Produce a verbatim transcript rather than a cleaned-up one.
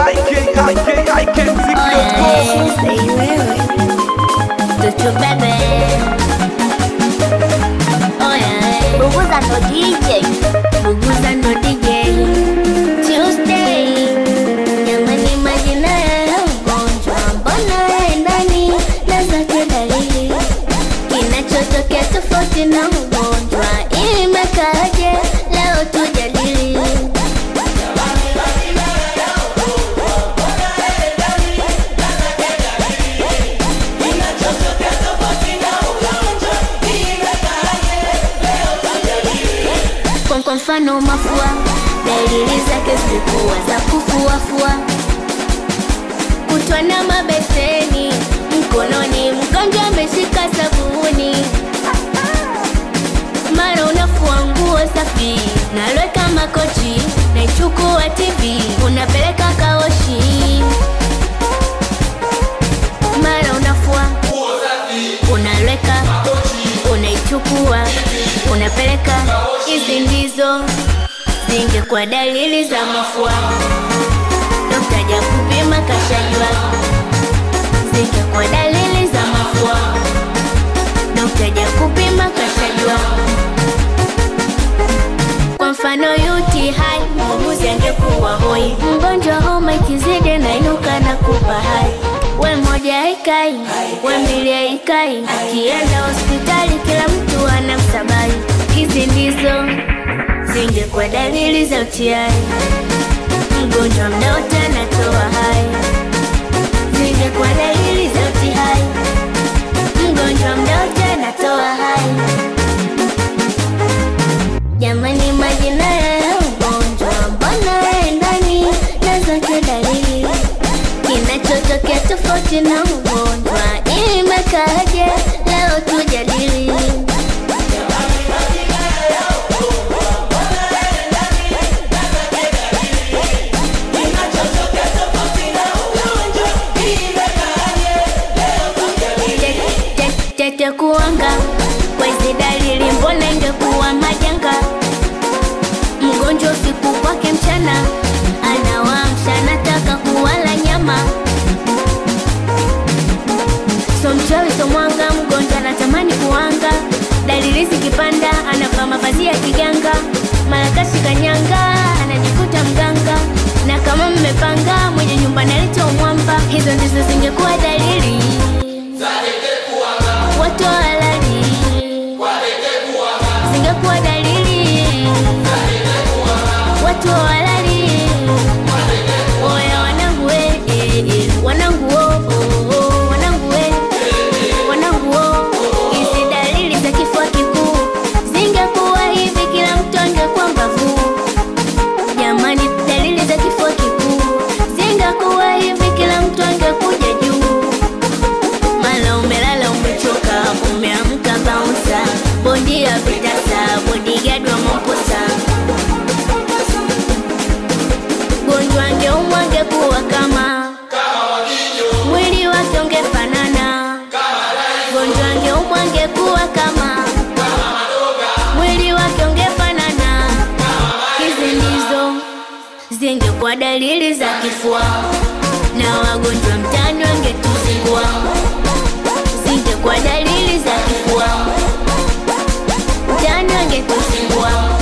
I K I K I K music dot com. Tutu bebe. Oh yeah. Buguza no D J. Buguza no D J. Tuesday. Jamani majina ya ugonjwa mbona endani na zake dalili. Kinachotokea tofauti na ugonjwa imekaaje leo tujadili. Kwa mfano mafua, dalili zake zilikuwa za kufuafua, kutwa na mabeseni mkononi, mgonjwa ameshika sabuni, mara unafua nguo safi, naloweka makochi, naichukua T V, unapeleka kaoshi, mara unafua unaloweka, unaichukua, unapeleka. Hizi ndizo zingekuwa dalili za mafua, dokta ja kupima kashajua. Zingekuwa dalili za mafua, dokta ja kupima kashajua. Kwa mfano U T I, muuguzi angekuwa hoi, mgonjwa homa ikizidi na inuka na kupa hai. We moja haikai, we mbili haikai, akienda hospitali kila mtu anamsabai. Hizi ndizo zingekuwa dalili za U T I, mgonjwa mda wote anatoa hai. Zingekuwa dalili za U T I, mgonjwa mda wote anatoa hai. Jamani majina ya ugonjwa mbona endani na zake dalili. Kinachotokea tofauti na ugonjwa imekaaje leo tujadili. Tete kuanga kwa hizi dalili mbona ingekuwa majanga. Mgonjwa usiku kwake mchana anawamsha anataka kuwala nyama. So mchawi so mwanga, mgonjwa anatamani kuanga. Dalili zikipanda anavaa mavazi ya kiganga, mara kashika nyanga anajikuta mganga. Na kama mmepanga mwenye nyumba naleta umwamba. Hizo ndizo zingekuwa dalili watu halali, zingekuwa dalili watu halali. Oya wanangu we, eh, eh, wanangu oh, oh, oh, wanangu we, wanangu oh. Hizi dalili za kifua kikuu zingekuwa hivi kila mtu angekuwa mbavu. Jamani dalili za kifua kikuu zingekuwa hivi kila mtu angekuja juu. Mala umelala umechoka, umeamka bouncer, bondi ya vitasa, bodyguard wa mamposa. Gonjwa angeumwa angekuwa kama mwili wake ungefanana. Gonjwa angeumwa angekuwa kama mwili wake ungefanana. Hizi ndizo zingekuwa dalili za kifua, na wagonjwa mtaani wangetuzingua. Zingekuwa dalili za kifua, mtaani wangetuzingua.